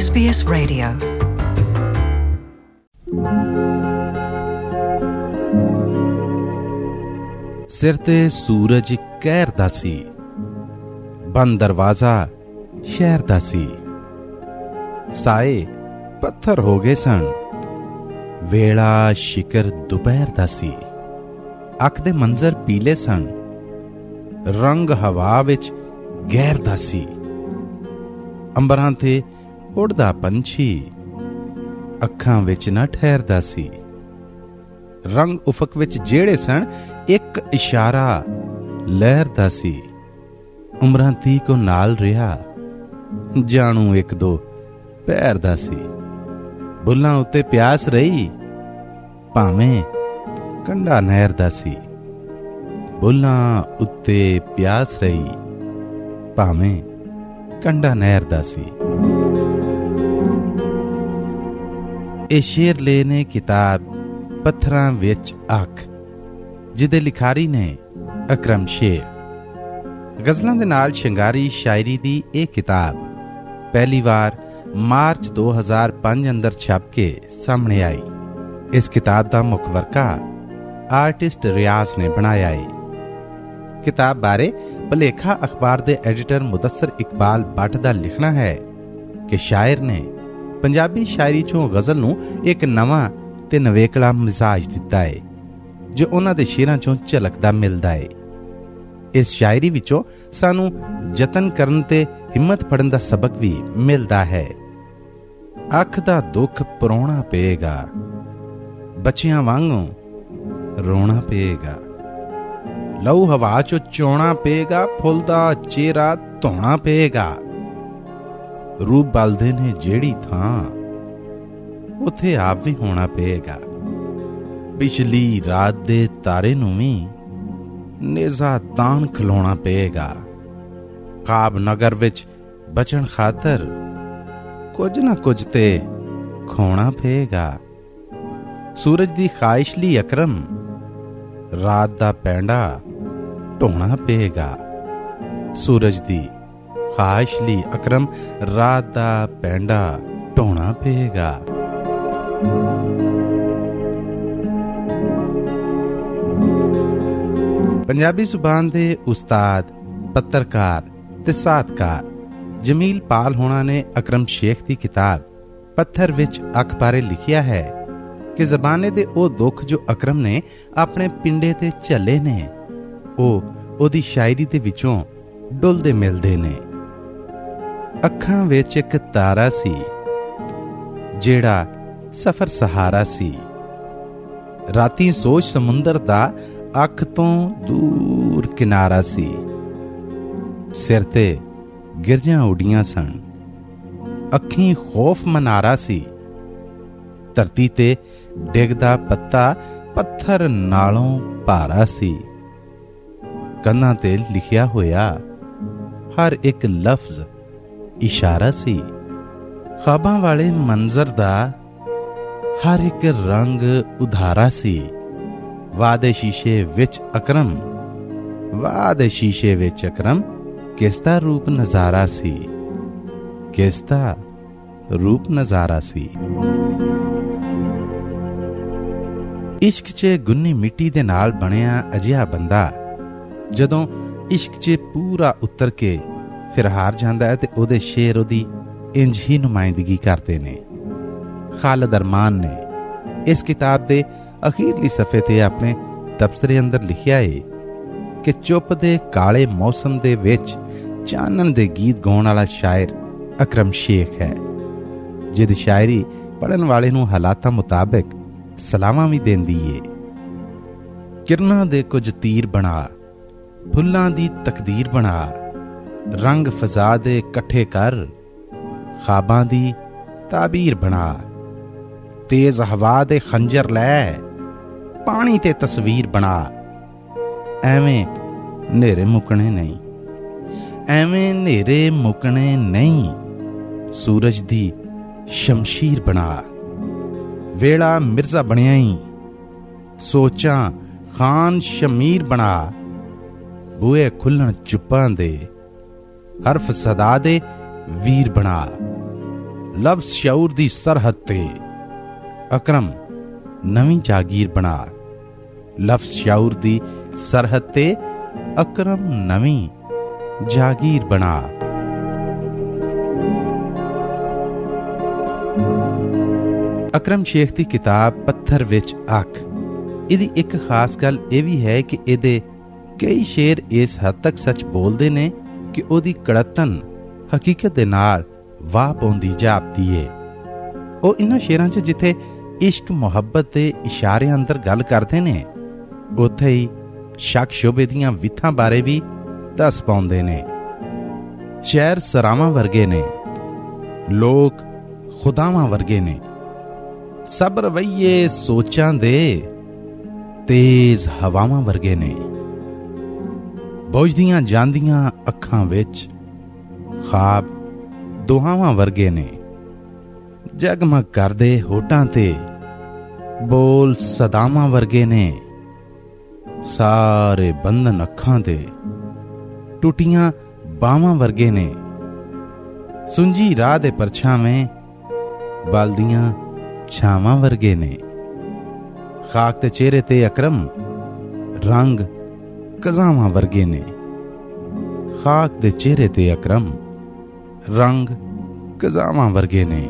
SBS Radio. ਸਿਰ ਤੇ ਸੂਰਜ ਕਹਿਰਦਾ ਸੀ, ਬੰਦ ਦਰਵਾਜ਼ਾ ਸ਼ਹਿਰ ਦਾ ਸੀ। ਸਾਏ ਪੱਥਰ ਹੋ ਗਏ ਸਨ, ਵੇਲਾ ਸ਼ਿਕਰ ਦੁਪਹਿਰ ਦਾ ਸੀ। ਅੱਖ ਦੇ ਮੰਜ਼ਰ ਪੀਲੇ ਸਨ, ਰੰਗ ਹਵਾ ਵਿੱਚ ਗਹਿਰਦਾ ਸੀ। ਅੰਬਰਾਂ ਤੇ ਉੜਦਾ ਪੰਛੀ ਅੱਖਾਂ ਵਿੱਚ ਨਾ ਠਹਿਰਦਾ ਸੀ। ਰੰਗ ਉਫਕ ਵਿੱਚ ਜਿਹੜੇ ਸਨ, ਇੱਕ ਇਸ਼ਾਰਾ ਲਹਿਰਦਾ ਸੀ। ਉਮਰਾਂ ਤੀ ਕੋ ਨਾਲ ਰਿਹਾ, ਜਾਣੂ ਇੱਕ ਦੋ ਪਹਿਰਦਾ ਸੀ। ਬੁੱਲਾਂ ਉੱਤੇ ਪਿਆਸ ਰਹੀ, ਭਾਵੇਂ ਕੰਢਾ ਨਹਿਰਦਾ ਸੀ। ਬੁੱਲਾਂ ਉੱਤੇ ਪਿਆਸ ਰਹੀ, ਭਾਵੇਂ ਕੰਢਾ ਨਹਿਰਦਾ ਸੀ। ਇਹ ਸ਼ੇਰ ਲੇ ਨੇ ਕਿਤਾਬ ਪੱਥਰਾਂ ਵਿੱਚ ਅੱਖ, ਜਿਹਦੇ ਲਿਖਾਰੀ ਨੇ ਅਕਰਮ ਸ਼ੇਖ। ਗਜ਼ਲਾਂ ਦੇ ਨਾਲ ਸ਼ਿੰਗਾਰੀ ਸ਼ਾਇਰੀ ਦੀ ਇਹ ਕਿਤਾਬ ਪਹਿਲੀ ਵਾਰ ਮਾਰਚ 2005 ਅੰਦਰ ਛਪ ਕੇ ਸਾਹਮਣੇ ਆਈ। ਇਸ ਕਿਤਾਬ ਦਾ ਮੁੱਖ ਵਰਕਾ ਆਰਟਿਸਟ ਰਿਆਜ਼ ਨੇ ਬਣਾਇਆ ਹੈ। ਕਿਤਾਬ ਬਾਰੇ ਭਲੇਖਾ ਅਖਬਾਰ ਦੇ ਐਡੀਟਰ ਮੁਦੱਸਰ ਇਕਬਾਲ ਬੱਟ ਦਾ ਲਿਖਣਾ ਹੈ ਕਿ ਸ਼ਾਇਰ ਨੇ ਪੰਜਾਬੀ ਸ਼ਾਇਰੀ ਚੋਂ ਗਜ਼ਲ ਨੂੰ ਇੱਕ ਨਵਾਂ ਤੇ ਨਵੇਕਲਾ ਮਿਜ਼ਾਜ ਦਿੱਤਾ ਹੈ, ਜੋ ਉਹਨਾਂ ਦੇ ਸ਼ੇਰਾਂ ਚੋਂ ਝਲਕਦਾ ਮਿਲਦਾ ਹੈ। ਇਸ ਸ਼ਾਇਰੀ ਵਿੱਚੋਂ ਸਾਨੂੰ ਯਤਨ ਕਰਨ ਤੇ ਹਿੰਮਤ ਫੜਨ ਦਾ ਸਬਕ ਵੀ ਮਿਲਦਾ ਹੈ। ਅੱਖ ਦਾ ਦੁੱਖ ਪਰੋਣਾ ਪਏਗਾ, ਬੱਚਿਆਂ ਵਾਂਗੂ ਰੋਣਾ ਪਏਗਾ। ਲਹੂ ਹਵਾ ਚੋਂ ਚੋਣਾ ਪਏਗਾ, ਫੁੱਲ ਦਾ ਚਿਹਰਾ ਧੋਣਾ ਪਏਗਾ। ਰੂਪ ਬਲਦੇ ਨੇ ਜਿਹੜੀ ਥਾਂ, ਉੱਥੇ ਆਪ ਵੀ ਹੋਣਾ ਪਏਗਾ। ਪਿਛਲੀ ਰਾਤ ਦੇ ਤਾਰੇ ਨੂੰ ਵੀ ਨੇਜ਼ਾ ਤਾਣ ਖਲੋਣਾ ਪਏਗਾ। ਖਾਬ ਨਗਰ ਵਿੱਚ ਬਚਣ ਖਾਤਰ ਕੁਝ ਨਾ ਕੁਝ ਤੇ ਖੋਣਾ ਪਏਗਾ। ਸੂਰਜ ਦੀ ਖਾਹਿਸ਼ ਲਈ ਅਕਰਮ ਰਾਤ ਦਾ ਪੈਂਡਾ ਢੋਣਾ ਪਏਗਾ। ਸੂਰਜ ਦੀ ਖਾਹਿਸ਼ ਲਈ ਅਕਰਮ ਰਾਤ ਦਾ ਪੈਂਡਾ ਢੋਣਾ ਪਏਗਾ। ਪੰਜਾਬੀ ਜ਼ੁਬਾਨ ਦੇ ਉਸਤਾਦ, ਪੱਤਰਕਾਰ ਤੇ ਸਾਹਤਕਾਰ ਜਮੀਲ ਪਾਲ ਹੋਣਾ ਨੇ ਅਕਰਮ ਸ਼ੇਖ ਦੀ ਕਿਤਾਬ ਪੱਥਰ ਵਿੱਚ ਅੱਖ ਬਾਰੇ ਲਿਖਿਆ ਹੈ ਕਿ ਜ਼ਬਾਨੇ ਦੇ ਉਹ ਦੁੱਖ ਜੋ ਅਕਰਮ ਨੇ ਆਪਣੇ ਪਿੰਡੇ ਤੇ ਝੱਲੇ ਨੇ, ਉਹ ਉਹਦੀ ਸ਼ਾਇਰੀ ਦੇ ਵਿੱਚੋਂ ਡੁੱਲਦੇ ਮਿਲਦੇ ਨੇ। ਅੱਖਾਂ ਵਿੱਚ ਇੱਕ ਤਾਰਾ ਸੀ, ਜਿਹੜਾ ਸਫ਼ਰ ਸਹਾਰਾ ਸੀ। ਰਾਤੀ ਸੋਚ ਸਮੁੰਦਰ ਦਾ ਅੱਖ ਤੋਂ ਦੂਰ ਕਿਨਾਰਾ ਸੀ। ਸਿਰ ਤੇ ਗਿਰਜਾਂ ਉੱਡੀਆਂ ਸਨ, ਅੱਖੀਂ ਖੌਫ ਮਨਾਰਾ ਸੀ। ਧਰਤੀ ਤੇ ਡਿੱਗਦਾ ਪੱਤਾ ਪੱਥਰ ਨਾਲੋਂ ਭਾਰਾ ਸੀ। ਕੰਨਾਂ ਤੇ ਲਿਖਿਆ ਹੋਇਆ ਹਰ ਇੱਕ ਲਫ਼ਜ਼ ਇਸ਼ਾਰਾ ਸੀ। ਖ਼ਾਬਾਂ ਵਾਲੇ ਮੰਜ਼ਰ ਦਾ ਹਰ ਇੱਕ ਰੰਗ ਉਧਾਰਾ ਸੀ। ਵਾਦੇ ਸ਼ੀਸ਼ੇ ਵਿੱਚ ਅਕਰਮ, ਵਾਦੇ ਸ਼ੀਸ਼ੇ ਵਿੱਚ ਅਕਰਮ ਕਿਸ ਦਾ ਰੂਪ ਨਜ਼ਾਰਾ ਸੀ, ਕਿਸ ਦਾ ਰੂਪ ਨਜ਼ਾਰਾ ਸੀ। ਇਸ਼ਕ 'ਚ ਗੁੰਨੀ ਮਿੱਟੀ ਦੇ ਨਾਲ ਬਣਿਆ ਅਜਿਹਾ ਬੰਦਾ ਜਦੋਂ ਇਸ਼ਕ 'ਚ ਪੂਰਾ ਉਤਰ ਕੇ ਫਿਰ ਹਾਰ ਜਾਂਦਾ ਹੈ ਤੇ ਉਹਦੇ ਸ਼ੇਰ ਉਹਦੀ ਇੰਝ ਹੀ ਨੁਮਾਇੰਦਗੀ ਕਰਦੇ ਨੇ। ਖਾਲਿਦ ਅਰਮਾਨ ਨੇ ਇਸ ਕਿਤਾਬ ਦੇ ਅਖੀਰਲੀ ਸਫ਼ੇ ਤੇ ਆਪਣੇ ਤਬਸਰੇ ਅੰਦਰ ਲਿਖਿਆ ਹੈ ਕਿ ਚੁੱਪ ਦੇ ਕਾਲੇ ਮੌਸਮ ਦੇ ਵਿੱਚ ਚਾਨਣ ਦੇ ਗੀਤ ਗਾਉਣ ਵਾਲਾ ਸ਼ਾਇਰ ਅਕਰਮ ਸ਼ੇਖ ਹੈ, ਜਿਹਦੀ ਸ਼ਾਇਰੀ ਪੜ੍ਹਨ ਵਾਲੇ ਨੂੰ ਹਾਲਾਤਾਂ ਮੁਤਾਬਕ ਸਲਾਮਾਂ ਵੀ ਦਿੰਦੀ ਏ। ਕਿਰਨਾਂ ਦੇ ਕੁਝ ਤੀਰ ਬਣਾ, ਫੁੱਲਾਂ ਦੀ ਤਕਦੀਰ ਬਣਾ, ਰੰਗ ਫਜ਼ਾ ਦੇ ਇਕੱਠੇ ਕਰ, ਖਾਬਾਂ ਦੀ ਤਾਬੀਰ ਬਣਾ। ਤੇਜ਼ ਹਵਾ ਦੇ ਖੰਜਰ ਲੈ, ਪਾਣੀ ਤੇ ਤਸਵੀਰ ਬਣਾ। ਐਵੇਂ ਨੇਰੇ ਮੁੱਕਣੇ ਨਹੀਂ, ਐਵੇਂ ਨੇਰੇ ਮੁੱਕਣੇ ਨਹੀਂ। ਸੂਰਜ ਦੀ ਸ਼ਮਸ਼ੀਰ ਬਣਾ। ਵੇਲਾ ਮਿਰਜ਼ਾ ਬਣਿਆ ਈ, ਸੋਚਾਂ ਖਾਨ ਸ਼ਮੀਰ ਬਣਾ। ਬੂਏ ਖੁੱਲਣ ਚੁੱਪਾਂ ਦੇ, ਹਰਫ ਸਦਾ ਦੇ ਵੀਰ ਬਣਾ। ਲਫ਼ਜ਼ ਸ਼ਊਰ ਦੀ ਸਰਹੱਦ ਤੇ ਅਕਰਮ ਨਵੀਂ ਜਾਗੀਰ ਬਣਾ। ਲਫ਼ਜ਼ ਸ਼ਊਰ ਦੀ ਸਰਹੱਦ ਤੇ ਅਕਰਮ ਨਵੀਂ ਜਾਗੀਰ ਬਣਾ। ਅਕਰਮ ਸ਼ੇਖ ਦੀ ਕਿਤਾਬ ਪੱਥਰ ਵਿੱਚ ਅੱਖ, ਇਹਦੀ ਇੱਕ ਖਾਸ ਗੱਲ ਇਹ ਵੀ ਹੈ ਕਿ ਇਹਦੇ ਕਈ ਸ਼ੇਰ ਇਸ ਹੱਦ ਤੱਕ ਸੱਚ ਬੋਲਦੇ ਨੇ ਕਿ ਉਹਦੀ ਕੜਤਨ ਹਕੀਕਤ ਦੇ ਨਾਲ ਵਾਹ ਪਾਉਂਦੀ ਜਾਪਦੀ ਏ। ਉਹ ਇਹਨਾਂ ਸ਼ੇਰਾਂ 'ਚ ਜਿੱਥੇ ਇਸ਼ਕ ਮੁਹੱਬਤ ਦੇ ਇਸ਼ਾਰਿਆਂ ਅੰਦਰ ਗੱਲ ਕਰਦੇ ਨੇ, ਉੱਥੇ ਹੀ ਸ਼ੱਕ ਸ਼ੁਬੇ ਦੀਆਂ ਵਿਥਾਂ ਬਾਰੇ ਵੀ ਦੱਸ ਪਾਉਂਦੇ ਨੇ। ਸ਼ਹਿਰ ਸਰਾਵਾਂ ਵਰਗੇ ਨੇ, ਲੋਕ ਖੁਦਾਵਾਂ ਵਰਗੇ ਨੇ, ਸਭ ਰਵੱਈਏ ਸੋਚਾਂ ਦੇ ਤੇਜ਼ ਹਵਾਵਾਂ ਵਰਗੇ ਨੇ। ਬੁਝਦੀਆਂ ਜਾਂਦੀਆਂ ਅੱਖਾਂ ਵਿੱਚ ਖਾਬ ਦੁਹਾਵਾਂ ਵਰਗੇ ਨੇ। ਜਗਮਗ ਕਰਦੇ ਹੋਠਾਂ ਤੇ ਬੋਲ ਸਦਾਵਾਂ ਵਰਗੇ ਨੇ। ਸਾਰੇ ਬੰਧਨ ਅੱਖਾਂ ਦੇ ਟੁੱਟੀਆਂ ਬਾਹਾਂ ਵਰਗੇ ਨੇ। ਸੁੰਜੀ ਰਾਹ ਦੇ ਪਰਛਾਵੇਂ ਬਲਦੀਆਂ ਛਾਵਾਂ ਵਰਗੇ ਨੇ। ਖਾਕ ਦੇ ਚਿਹਰੇ ਤੇ ਅਕਰਮ ਰੰਗ ਕਜ਼ਾਵਾਂ ਵਰਗੇ ਨੇ। ਖਾਕ ਦੇ ਚਿਹਰੇ ਤੇ ਅਕਰਮ ਰੰਗ ਕਜ਼ਾਵਾਂ ਵਰਗੇ ਨੇ।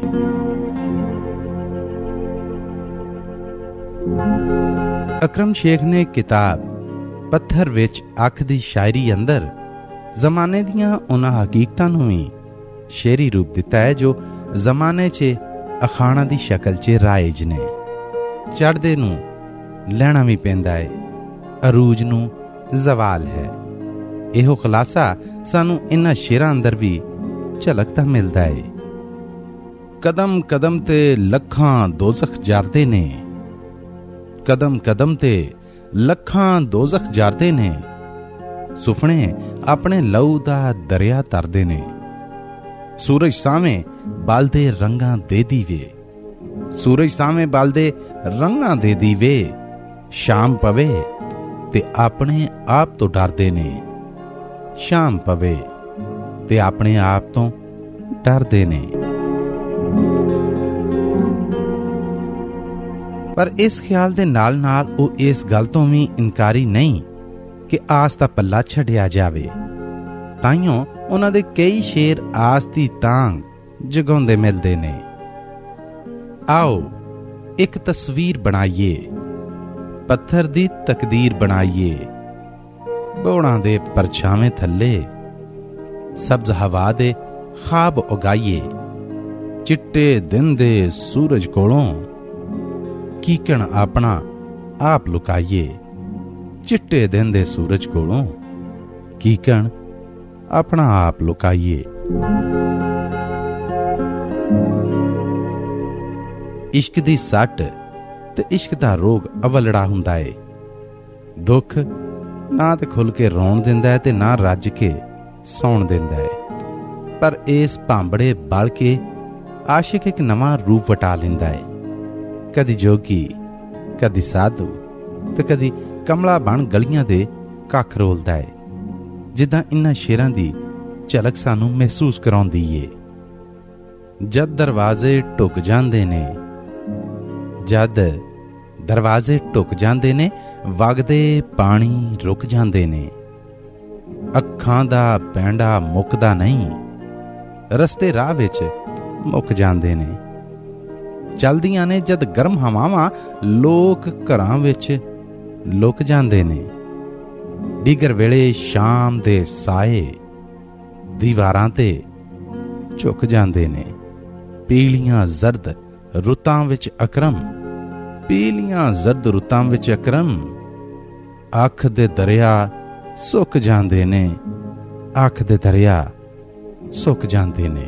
ਅਕਰਮ ਸ਼ੇਖ ਨੇ ਕਿਤਾਬ ਪੱਥਰ ਵਿੱਚ ਅੱਖ ਦੀ ਸ਼ਾਇਰੀ ਅੰਦਰ ਜ਼ਮਾਨੇ ਦੀਆਂ ਉਹਨਾਂ ਹਕੀਕਤਾਂ ਨੂੰ ਵੀ ਸ਼ੇਰੀ ਰੂਪ ਦਿੱਤਾ ਹੈ ਜੋ ਜ਼ਮਾਨੇ 'ਚ ਅਖਾਣਾ ਦੀ ਸ਼ਕਲ 'ਚ ਰਾਇਜ ਨੇ। ਚੜ੍ਹਦੇ ਨੂੰ ਲੈਣਾ ਵੀ ਪੈਂਦਾ ਹੈ, ਅਰੂਜ ਨੂੰ ਜ਼ਵਾਲ ਹੈ। ਇਹੋ ਖੁਲਾਸਾ ਸਾਨੂੰ ਇਹਨਾਂ ਸ਼ੇਰਾਂ ਅੰਦਰ ਵੀ ਝਲਕਦਾ ਮਿਲਦਾ ਹੈ। ਕਦਮ ਕਦਮ ਤੇ ਲੱਖਾਂ ਦੋਜ਼ਖ ਜਾਰਦੇ ਨੇ। ਕਦਮ ਕਦਮ ਤੇ ਲੱਖਾਂ ਦੋਜ਼ਖ ਜਾਰਦੇ ਨੇ। ਸੁਪਨੇ ਆਪਣੇ ਲਹੂ ਦਾ ਦਰਿਆ ਤਰਦੇ ਨੇ। ਸੂਰਜ ਸਾਵੇਂ ਬਲਦੇ ਰੰਗਾਂ ਦੇ ਦੀਵੇ। ਸੂਰਜ ਸਾਵੇਂ ਬਲਦੇ ਰੰਗਾਂ ਦੇ ਦੀਵੇ। ਸ਼ਾਮ ਪਵੇ ਤੇ ਆਪਣੇ ਆਪ ਤੋਂ ਡਰਦੇ ਨੇ। ਸ਼ਾਮ ਪਵੇ ਤੇ ਆਪਣੇ ਆਪ ਤੋਂ ਡਰਦੇ ਨੇ। ਪਰ ਇਸ ਖਿਆਲ ਦੇ ਨਾਲ ਨਾਲ ਉਹ ਇਸ ਗੱਲ ਤੋਂ ਵੀ ਇਨਕਾਰੀ ਨਹੀਂ ਕਿ ਆਸ ਦਾ ਪੱਲਾ ਛੱਡਿਆ ਜਾਵੇ। ਤਾਈਓ ਉਹਨਾਂ ਦੇ ਕਈ ਸ਼ੇਰ ਆਸ ਦੀ ਤਾਂਗ ਜਗਾਉਂਦੇ ਮਿਲਦੇ ਨੇ। ਆਓ ਇੱਕ ਤਸਵੀਰ ਬਣਾਈਏ, ਪੱਥਰ ਦੀ ਤਕਦੀਰ ਬਣਾਈਏ। ਬੋੜਾਂ ਦੇ ਪਰਛਾਵੇਂ ਥੱਲੇ ਸਬਜ਼ ਹਵਾ ਦੇ ਖਾਬ ਉਗਾਈਏ। ਚਿੱਟੇ ਦਿਨ ਦੇ ਸੂਰਜ ਕੋਲੋਂ ਕੀਕਣ ਆਪਣਾ ਆਪ ਲੁਕਾਈਏ। ਚਿੱਟੇ ਦਿਨ ਦੇ ਸੂਰਜ ਕੋਲੋਂ ਕੀਕਣ ਆਪਣਾ ਆਪ ਲੁਕਾਈਏ। ਇਸ਼ਕ ਦੀ ਸੱਟ ਤੇ ਇਸ਼ਕ ਦਾ ਰੋਗ ਅਵਲੜਾ ਹੁੰਦਾ ਏ। ਦੁੱਖ ਨਾ ਤੇ ਖੁੱਲ ਕੇ ਰੋਣ ਦਿੰਦਾ ਹੈ ਤੇ ਨਾ ਰੱਜ ਕੇ ਸੌਣ ਦਿੰਦਾ ਹੈ। ਪਰ ਇਸ ਭਾਂਬੜੇ ਬਲ ਕੇ ਆਸ਼ਿਕ ਇੱਕ ਨਵਾਂ ਰੂਪ ਵਟਾ ਲੈਂਦਾ ਹੈ। ਕਦੀ ਜੋਗੀ, ਕਦੀ ਸਾਧੂ ਤੇ ਕਦੀ ਕਮਲਾ ਬਣ ਗਲੀਆਂ ਦੇ ਕੱਖ ਰੋਲਦਾ ਹੈ। ਜਿੱਦਾਂ ਇਹਨਾਂ ਸ਼ੇਰਾਂ ਦੀ ਝਲਕ ਸਾਨੂੰ ਮਹਿਸੂਸ ਕਰਾਉਂਦੀ ਏ। ਜਦ ਦਰਵਾਜ਼ੇ ਢੁੱਕ ਜਾਂਦੇ ਨੇ, ਜਦ ਦਰਵਾਜ਼ੇ ਢੁੱਕ ਜਾਂਦੇ ਨੇ, ਵਗਦੇ ਪਾਣੀ ਰੁਕ ਜਾਂਦੇ ਨੇ। ਅੱਖਾਂ ਦਾ ਪੈਂਡਾ ਮੁੱਕਦਾ ਨਹੀਂ, ਰਸਤੇ ਰਾਹ ਵਿੱਚ ਮੁੱਕ ਜਾਂਦੇ ਨੇ। ਚਲਦੀਆਂ ਨੇ ਜਦ ਗਰਮ ਹਵਾਵਾਂ, ਲੋਕ ਘਰਾਂ ਵਿੱਚ ਲੁਕ ਜਾਂਦੇ ਨੇ। ਡਿਗਰ ਵੇਲੇ ਸ਼ਾਮ ਦੇ ਸਾਏ ਦੀਵਾਰਾਂ ਤੇ ਝੁਕ ਜਾਂਦੇ ਨੇ। ਪੀਲੀਆਂ ਜ਼ਰਦ ਰੁੱਤਾਂ ਵਿੱਚ ਅਕਰਮ, ਪੀਲੀਆਂ ਜ਼ਰਦ ਰੁੱਤਾਂ ਵਿੱਚ ਅਕਰਮ। ਅੱਖ ਦੇ ਦਰਿਆ ਸੁੱਕ ਜਾਂਦੇ ਨੇ, ਅੱਖ ਦੇ ਦਰਿਆ ਸੁੱਕ ਜਾਂਦੇ ਨੇ।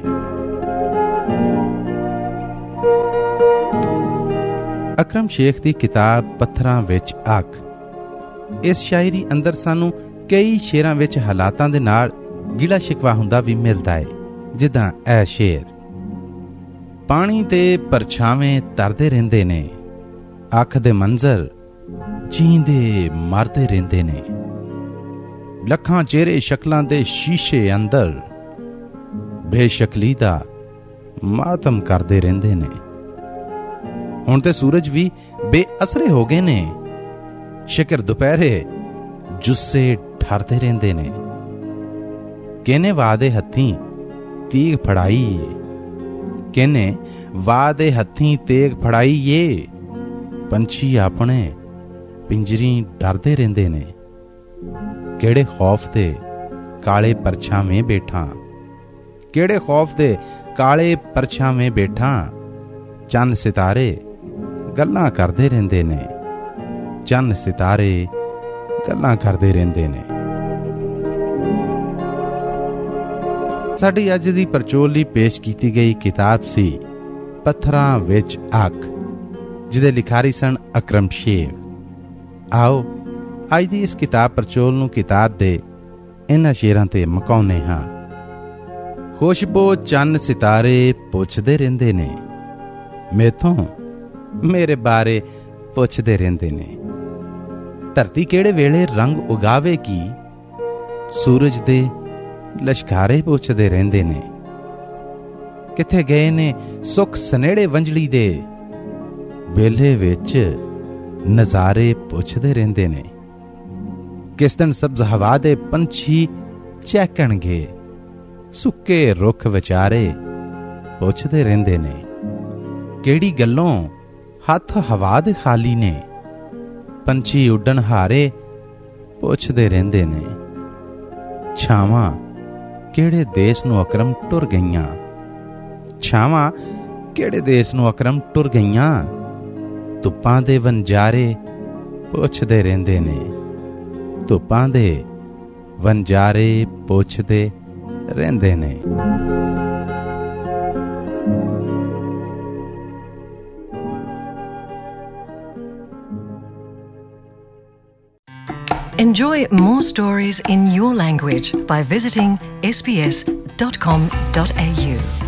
ਅਕਰਮ ਸ਼ੇਖ ਦੀ ਕਿਤਾਬ ਪੱਥਰਾਂ ਵਿੱਚ ਅੱਖ, ਇਸ ਸ਼ਾਇਰੀ ਅੰਦਰ ਸਾਨੂੰ ਕਈ ਸ਼ੇਰਾਂ ਵਿੱਚ ਹਾਲਾਤਾਂ ਦੇ ਨਾਲ ਗਿਲਾ ਸ਼ਿਕਵਾ ਹੁੰਦਾ ਵੀ ਮਿਲਦਾ ਹੈ। ਜਿੱਦਾਂ ਇਹ ਸ਼ੇਰ, ਪਾਣੀ ਤੇ ਪਰਛਾਵੇਂ ਤਰਦੇ ਰਹਿੰਦੇ ਨੇ, ਅੱਖ ਦੇ ਮੰਜ਼ਰ ਜੀਂਦੇ ਮਰਦੇ ਰਹਿੰਦੇ ਨੇ। ਲੱਖਾਂ ਚਿਹਰੇ ਸ਼ਕਲਾਂ ਦੇ ਸ਼ੀਸ਼ੇ ਅੰਦਰ ਬੇਸ਼ਕਲੀ ਦਾ ਮਾਤਮ ਕਰਦੇ ਰਹਿੰਦੇ ਨੇ। ਹੁਣ ਤੇ ਸੂਰਜ ਵੀ ਬੇਅਸਰੇ ਹੋ ਗਏ ਨੇ। ਸ਼ਿਕਰ ਦੁਪਹਿਰੇ ਜੁੱਸੇ ਠਰਦੇ ਰਹਿੰਦੇ ਨੇ। ਕਿਹਨੇ ਵਾਹ ਦੇ ਹੱਥੀਂ ਤੀਗ ਫੜਾਈ ਏ, ਕਿਹਨੇ ਵਾਹ ਦੇ ਹੱਥੀਂ ਤੇਗ ਫੜਾਈ ਏ। ਪੰਛੀ ਆਪਣੇ ਪਿੰਜਰੀ ਡਰਦੇ ਰਹਿੰਦੇ ਨੇ। ਕਿਹੜੇ ਖੌਫ ਦੇ ਕਾਲੇ ਪਰਛਾਵੇਂ ਬੈਠਾ, ਕਿਹੜੇ ਖੌਫ ਦੇ ਕਾਲੇ ਪਰਛਾਵੇਂ ਬੈਠਾ। ਚੰਨ ਸਿਤਾਰੇ ਗੱਲਾਂ ਕਰਦੇ ਰਹਿੰਦੇ ਨੇ, ਚੰਨ ਸਿਤਾਰੇ ਗੱਲਾਂ ਕਰਦੇ ਰਹਿੰਦੇ ਨੇ। ਸਾਡੀ ਅੱਜ ਦੀ ਪਰਚੋਲੀ ਪੇਸ਼ ਕੀਤੀ ਗਈ ਕਿਤਾਬ ਸੀ ਪੱਥਰਾਂ ਵਿੱਚ ਅੱਖ, ਜਿਹਦੇ ਲਿਖਾਰੀ ਸਨ ਅਕਰਮ ਸ਼ੇਰ। ਆਓ ਅੱਜ ਦੀ ਇਸ ਕਿਤਾਬ ਪਰਚੋਲ ਨੂੰ ਕਿਤਾਬ ਦੇ ਇਹਨਾਂ ਸ਼ੇਰਾਂ ਤੇ ਮੁਕਾਉਂਦੇ ਹਾਂ। ਖੁਸ਼ਬੋ ਚੰਨ ਸਿਤਾਰੇ ਪੁੱਛਦੇ ਰਹਿੰਦੇ ਨੇ, ਮੈਥੋਂ ਮੇਰੇ ਬਾਰੇ ਪੁੱਛਦੇ ਰਹਿੰਦੇ ਨੇ। ਧਰਤੀ ਕਿਹੜੇ ਵੇਲੇ ਰੰਗ ਉਗਾਵੇਗੀ, ਸੂਰਜ ਦੇ ਲਸ਼ਕਾਰੇ ਪੁੱਛਦੇ ਰਹਿੰਦੇ ਨੇ। ਕਿੱਥੇ ਗਏ ਨੇ ਸੁੱਖ ਸਨੇੜੇ ਵੰਜਲੀ ਦੇ, ਵੇਲੇ ਵਿੱਚ ਨਜ਼ਾਰੇ ਪੁੱਛਦੇ ਰਹਿੰਦੇ ਨੇ। ਕਿਸ ਦਿਨ ਸਬਜ਼ ਹਵਾ ਦੇ ਪੰਛੀ ਚਹਿਕਣਗੇ, ਸੁੱਕੇ ਰੁੱਖ ਵਿਚਾਰੇ ਪੁੱਛਦੇ ਰਹਿੰਦੇ ਨੇ। ਕਿਹੜੀ ਗੱਲੋਂ ਹੱਥ ਹਵਾ ਦੇ ਖਾਲੀ ਨੇ, ਪੰਛੀ ਉੱਡਣ ਹਾਰੇ ਪੁੱਛਦੇ ਰਹਿੰਦੇ ਨੇ। ਛਾਵਾਂ ਕਿਹੜੇ ਦੇਸ਼ ਨੂੰ ਅਕਰਮ ਟੁਰ ਗਈਆਂ, ਛਾਵਾਂ ਕਿਹੜੇ ਦੇਸ਼ ਨੂੰ ਅਕਰਮ ਟੁਰ ਗਈਆਂ। ਧੁੱਪਾਂ ਦੇ ਵਣਜਾਰੇ ਪੁੱਛਦੇ ਰਹਿੰਦੇ ਨੇ, ਧੁੱਪਾਂ ਦੇ ਵਣਜਾਰੇ ਪੁੱਛਦੇ ਰਹਿੰਦੇ ਨੇ। Enjoy more stories in your language by visiting sbs.com.au.